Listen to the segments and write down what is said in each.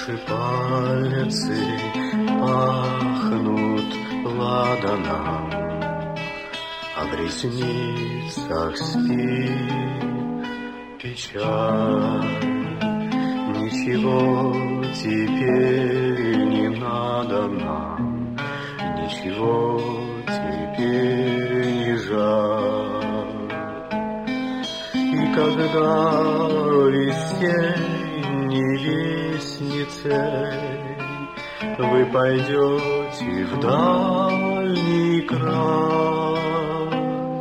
Ваши пальцы пахнут ладаном, а в ресницах спит печаль. Ничего теперь не надо нам, ничего теперь не жаль. И когда весенней вестницей вы пойдете в дальний край,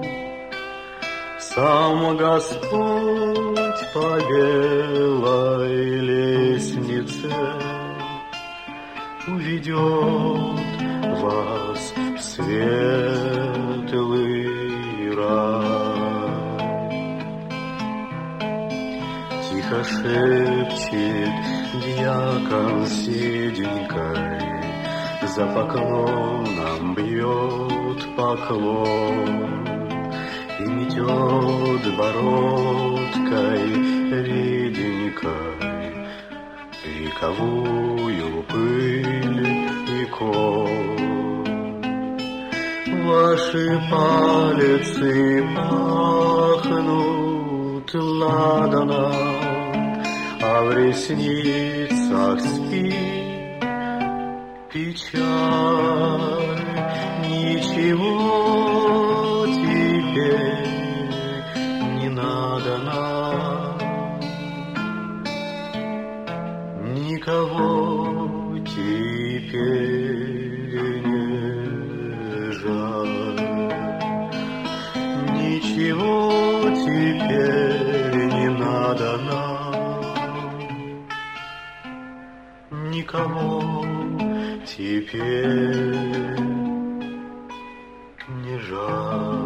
сам Господь по белой лестнице уведет вас в светлый рай. Тихо шепчет дьякон седенькой, за поклоном бьет поклон и метет бородкой реденькой вековую пыль и кол. Ваши пальцы пахнут ладаном, а в ресницах спит печаль. Ничего теперь не надо нам, никого теперь не жаль. Ничего теперь не надо нам, никого теперь не жаль.